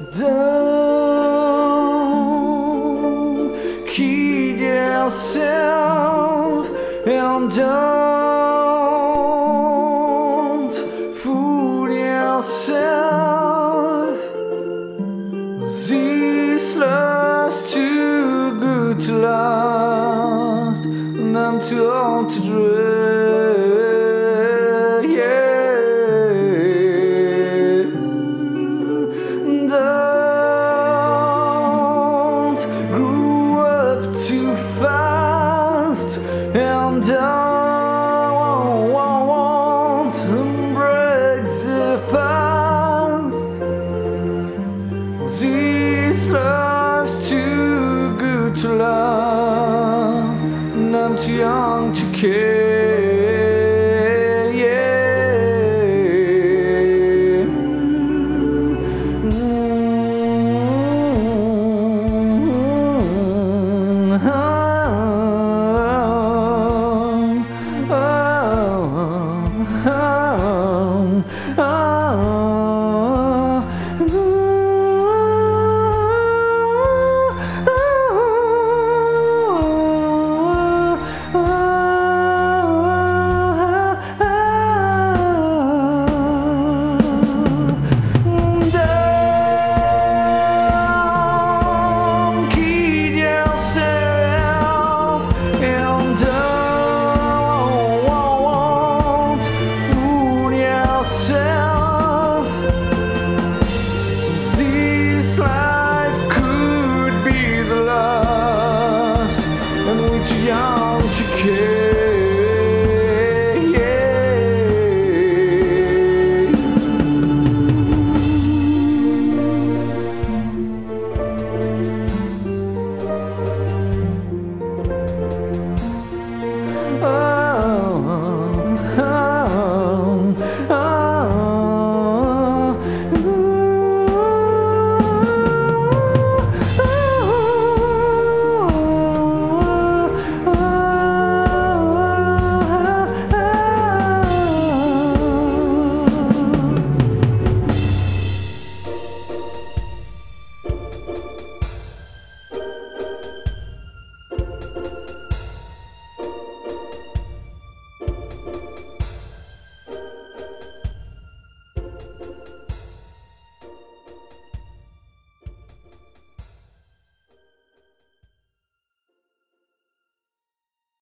Don't kid yourself and don't fool yourself. This love's too good to last, and I'm too old to dream. Yeah. Don't grow up too fast, and don't break the past. This love's too good to last, and I'm too young to care.